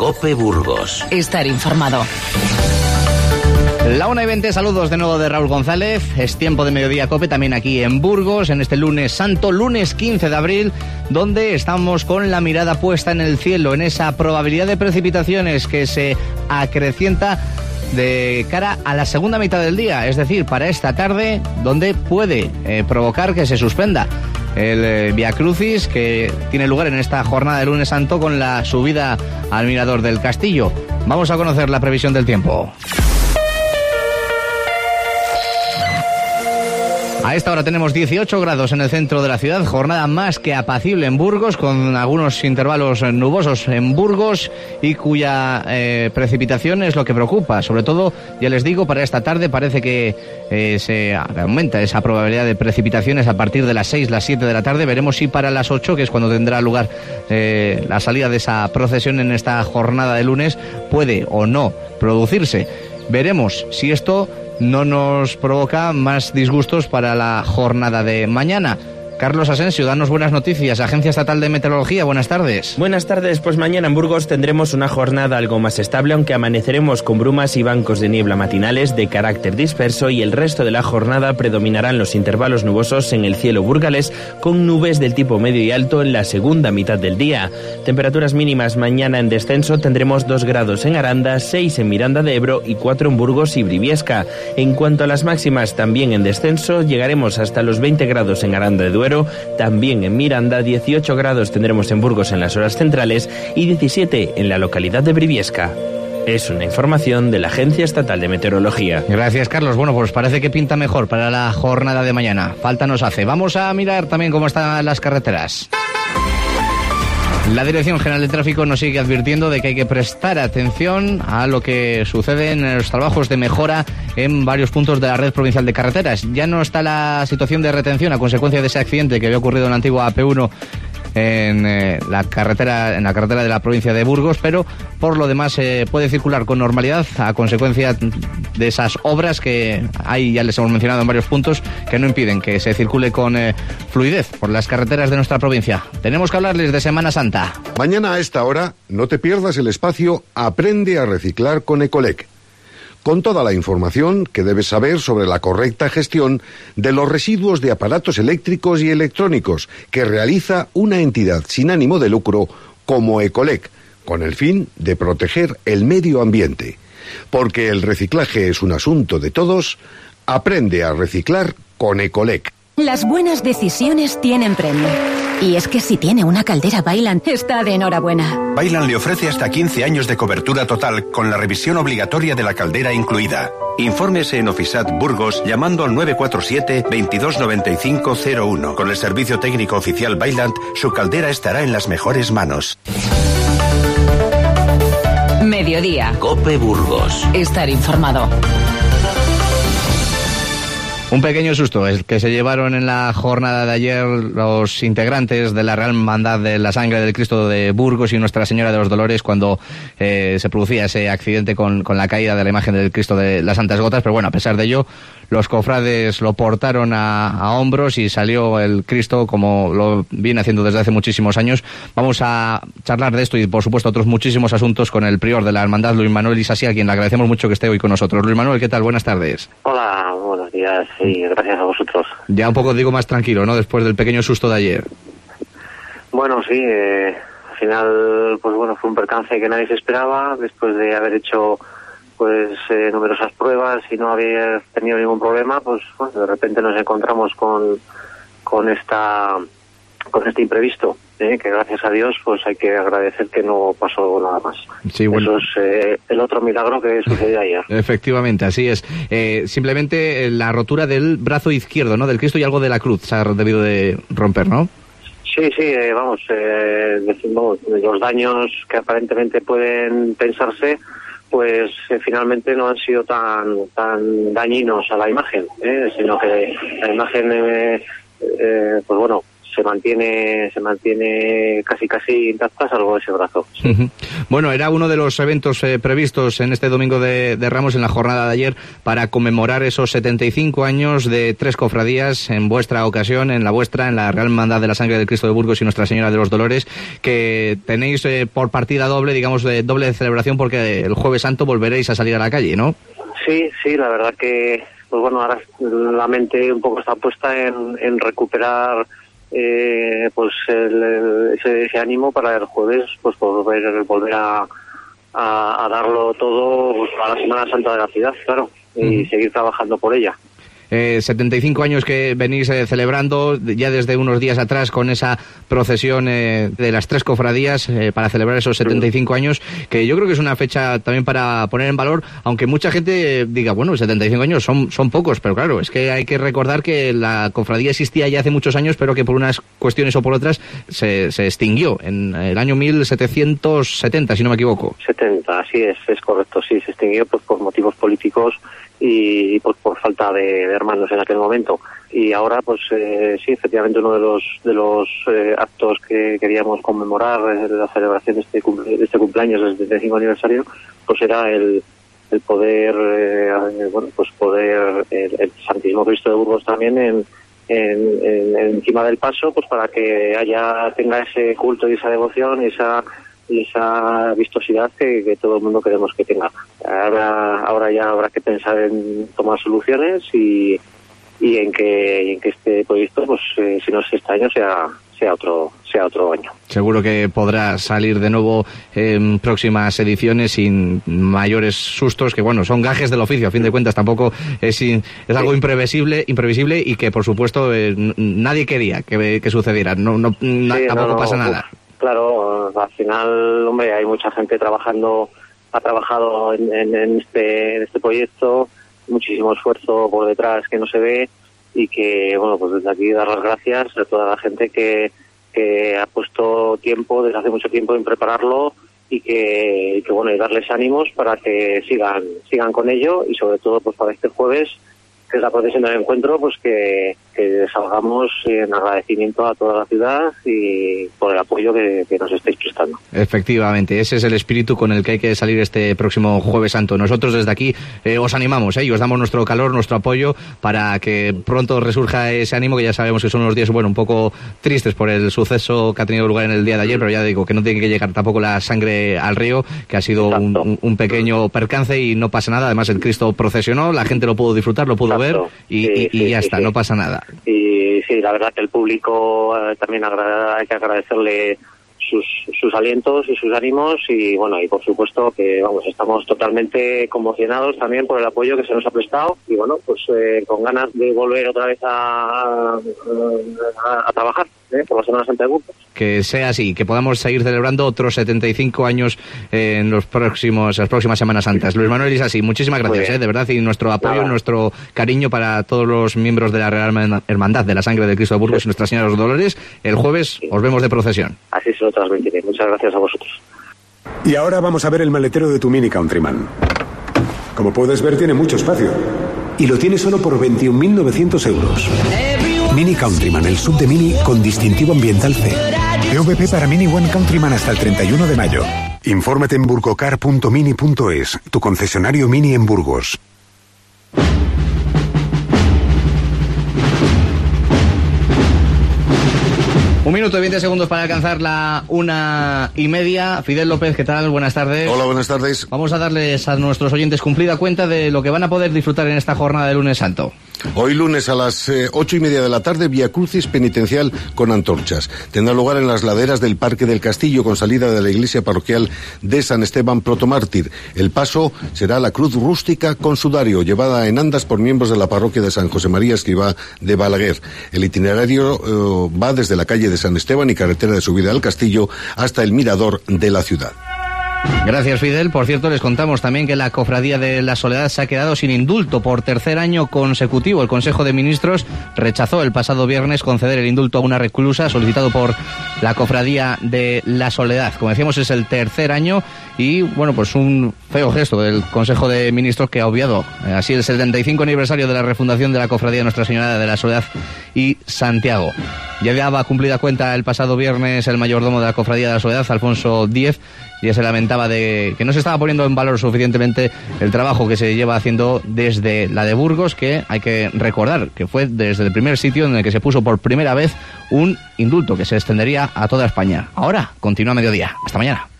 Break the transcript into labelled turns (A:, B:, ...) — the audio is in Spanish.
A: COPE Burgos.
B: Estar informado.
C: La 1:20, saludos de nuevo de Raúl González. Es tiempo de Mediodía COPE también aquí en Burgos, en este lunes santo, lunes 15 de abril, donde estamos con la mirada puesta en el cielo, en esa probabilidad de precipitaciones que se acrecienta de cara a la segunda mitad del día, es decir, para esta tarde, donde puede provocar que se suspenda el Vía Crucis que tiene lugar en esta jornada de lunes santo con la subida al Mirador del Castillo. Vamos a conocer la previsión del tiempo. A esta hora tenemos 18 grados en el centro de la ciudad, jornada más que apacible en Burgos, con algunos intervalos nubosos en Burgos y cuya precipitación es lo que preocupa. Sobre todo, ya les digo, para esta tarde parece que se aumenta esa probabilidad de precipitaciones a partir de las 6, las 7 de la tarde. Veremos si para las 8, que es cuando tendrá lugar la salida de esa procesión en esta jornada de lunes, puede o no producirse. Veremos si esto no nos provoca más disgustos para la jornada de mañana. Carlos Asensio, danos buenas noticias. Agencia Estatal de Meteorología, buenas tardes.
D: Buenas tardes, pues mañana en Burgos tendremos una jornada algo más estable, aunque amaneceremos con brumas y bancos de niebla matinales de carácter disperso, y el resto de la jornada predominarán los intervalos nubosos en el cielo burgalés, con nubes del tipo medio y alto en la segunda mitad del día. Temperaturas mínimas mañana en descenso, tendremos 2 grados en Aranda, 6 en Miranda de Ebro y 4 en Burgos y Briviesca. En cuanto a las máximas, también en descenso, llegaremos hasta los 20 grados en Aranda de Duero, también en Miranda, 18 grados tendremos en Burgos en las horas centrales y 17 en la localidad de Briviesca. Es una información de la Agencia Estatal de Meteorología.
C: Gracias, Carlos. Bueno, pues parece que pinta mejor para la jornada de mañana. Falta nos hace. Vamos a mirar también cómo están las carreteras. La Dirección General de Tráfico nos sigue advirtiendo de que hay que prestar atención a lo que sucede en los trabajos de mejora en varios puntos de la red provincial de carreteras. Ya no está la situación de retención a consecuencia de ese accidente que había ocurrido en la antigua AP1 en la carretera de la provincia de Burgos, pero por lo demás puede circular con normalidad a consecuencia de esas obras que hay, ya les hemos mencionado en varios puntos, que no impiden que se circule con fluidez por las carreteras de nuestra provincia. Tenemos que hablarles de Semana Santa.
E: Mañana a esta hora, no te pierdas el espacio Aprende a reciclar con Ecolec, con toda la información que debes saber sobre la correcta gestión de los residuos de aparatos eléctricos y electrónicos que realiza una entidad sin ánimo de lucro como Ecolec, con el fin de proteger el medio ambiente. Porque el reciclaje es un asunto de todos, aprende a reciclar con Ecolec.
B: Las buenas decisiones tienen premio. Y es que si tiene una caldera Vaillant, está de enhorabuena.
F: Vaillant le ofrece hasta 15 años de cobertura total con la revisión obligatoria de la caldera incluida. Infórmese en Ofisat Burgos llamando al 947 229501. Con el servicio técnico oficial Vaillant, su caldera estará en las mejores manos.
B: Mediodía.
A: COPE Burgos.
B: Estar informado.
C: Un pequeño susto el que se llevaron en la jornada de ayer los integrantes de la Real Hermandad de la Sangre del Cristo de Burgos y Nuestra Señora de los Dolores cuando se producía ese accidente con la caída de la imagen del Cristo de las Santas Gotas. Pero bueno, a pesar de ello, los cofrades lo portaron a hombros y salió el Cristo como lo viene haciendo desde hace muchísimos años. Vamos a charlar de esto y, por supuesto, otros muchísimos asuntos con el prior de la Hermandad, Luis Manuel Isasi, a quien le agradecemos mucho que esté hoy con nosotros. Luis Manuel, ¿qué tal? Buenas tardes.
G: Hola, buenos días y gracias a vosotros.
C: Ya un poco, digo, más tranquilo, ¿no? Después del pequeño susto de ayer.
G: Bueno, sí, al final, pues bueno, fue un percance que nadie se esperaba, después de haber hecho pues numerosas pruebas y no haber tenido ningún problema, pues bueno, de repente nos encontramos con este imprevisto, que gracias a Dios pues hay que agradecer que no pasó nada más.
C: Sí, bueno.
G: Eso es el otro milagro que sucedió ayer.
C: Efectivamente, así es. Simplemente la rotura del brazo izquierdo, ¿no? Del Cristo, y algo de la cruz se ha debido de romper, ¿no?
G: Sí, decimos, los daños que aparentemente pueden pensarse, pues finalmente no han sido tan dañinos a la imagen, sino que la imagen, pues bueno, se mantiene casi intacta, salvo ese brazo. Sí.
C: Uh-huh. Bueno, era uno de los eventos previstos en este Domingo de Ramos, en la jornada de ayer, para conmemorar esos 75 años de 3 cofradías en vuestra ocasión, en la Real Hermandad de la Sangre del Cristo de Burgos y Nuestra Señora de los Dolores, que tenéis por partida doble, digamos, doble de celebración, porque el Jueves Santo volveréis a salir a la calle, ¿no?
G: Sí, la verdad que, pues bueno, ahora la mente un poco está puesta en recuperar pues ese ánimo para el jueves, pues volver a darlo todo, pues, para la Semana Santa de la ciudad, claro, y seguir trabajando por ella.
C: 75 años que venís celebrando ya desde unos días atrás, con esa procesión de las 3 cofradías para celebrar esos 75 años, que yo creo que es una fecha también para poner en valor, aunque mucha gente diga, bueno, 75 años son pocos, pero claro, es que hay que recordar que la cofradía existía ya hace muchos años, pero que por unas cuestiones o por otras se extinguió en el año 1770, si no me equivoco.
G: 70, así es correcto, sí, se extinguió pues por motivos políticos y pues por falta de hermanos en aquel momento. Y ahora pues sí, efectivamente uno de los actos que queríamos conmemorar, la celebración de este cumpleaños del 75 aniversario, pues era el poder el Santísimo Cristo de Burgos también encima del paso, pues para que tenga ese culto y esa devoción y esa vistosidad que todo el mundo queremos que tenga. Ahora ya habrá que pensar en tomar soluciones y en que este proyecto, pues si no es este año, sea otro año.
C: Seguro que podrá salir de nuevo en próximas ediciones sin mayores sustos, que bueno, son gajes del oficio, a fin de cuentas tampoco es algo imprevisible y que por supuesto nadie quería que sucediera. Tampoco pasa nada.
G: Claro, al final, hombre, hay mucha gente ha trabajado en este proyecto, muchísimo esfuerzo por detrás que no se ve, y que, bueno, pues desde aquí dar las gracias a toda la gente que ha puesto tiempo, desde hace mucho tiempo, en prepararlo, y que bueno, y darles ánimos para que sigan con ello, y sobre todo pues para este jueves, que es la procesión del encuentro, pues que salgamos en agradecimiento a toda la ciudad y por el apoyo que nos estáis prestando.
C: Efectivamente, ese es el espíritu con el que hay que salir este próximo Jueves Santo. Nosotros desde aquí os animamos y os damos nuestro calor, nuestro apoyo, para que pronto resurja ese ánimo, que ya sabemos que son unos días, bueno, un poco tristes por el suceso que ha tenido lugar en el día de ayer, pero ya digo que no tiene que llegar tampoco la sangre al río, que ha sido un pequeño percance y no pasa nada. Además, el Cristo procesionó, la gente lo pudo disfrutar, lo pudo ver y ya está, no pasa nada.
G: Y sí, la verdad que el público también hay que agradecerle sus alientos y sus ánimos, y bueno, y por supuesto que vamos, estamos totalmente conmocionados también por el apoyo que se nos ha prestado, y bueno, pues con ganas de volver otra vez a trabajar por la Semana Santa de Burgos.
C: Que sea así, que podamos seguir celebrando otros 75 años en las próximas Semanas Santas. Luis Manuel Isasi, muchísimas gracias, de verdad, y nuestro apoyo, nuestro cariño para todos los miembros de la Real Hermandad de la Sangre de Cristo de Burgos y Nuestra Señora de los Dolores. El jueves os vemos de procesión.
G: Así se lo transmitiré. Muchas gracias a vosotros.
H: Y ahora vamos a ver el maletero de tu Mini Countryman. Como puedes ver, tiene mucho espacio. Y lo tiene solo por 21.900 euros. Mini Countryman, el sub de Mini con distintivo ambiental C. PVP para Mini One Countryman hasta el 31 de mayo. Infórmate en burgocar.mini.es, tu concesionario Mini en Burgos.
C: Un minuto y 20 segundos para alcanzar la 1:30. Fidel López, ¿qué tal? Buenas tardes.
E: Hola, buenas tardes.
C: Vamos a darles a nuestros oyentes cumplida cuenta de lo que van a poder disfrutar en esta jornada de Lunes Santo.
E: Hoy lunes a las 8:30 de la tarde, Vía Crucis penitencial con antorchas. Tendrá lugar en las laderas del Parque del Castillo, con salida de la iglesia parroquial de San Esteban Protomártir. El paso será la cruz rústica con sudario, llevada en andas por miembros de la parroquia de San José María Escrivá de Balaguer. El itinerario va desde la calle de San Esteban y carretera de subida al castillo hasta el mirador de la ciudad.
C: Gracias, Fidel. Por cierto, les contamos también que la Cofradía de la Soledad se ha quedado sin indulto por tercer año consecutivo. El Consejo de Ministros rechazó el pasado viernes conceder el indulto a una reclusa solicitado por la Cofradía de la Soledad. Como decíamos, es el tercer año y, bueno, pues un feo gesto del Consejo de Ministros que ha obviado así el 75 aniversario de la refundación de la Cofradía de Nuestra Señora de la Soledad y Santiago. Ya daba cumplida cuenta el pasado viernes el mayordomo de la Cofradía de la Soledad, Alfonso Díez, y ya se lamentaba de que no se estaba poniendo en valor suficientemente el trabajo que se lleva haciendo desde la de Burgos, que hay que recordar que fue desde el primer sitio en el que se puso por primera vez un indulto que se extendería a toda España. Ahora continúa Mediodía. Hasta mañana.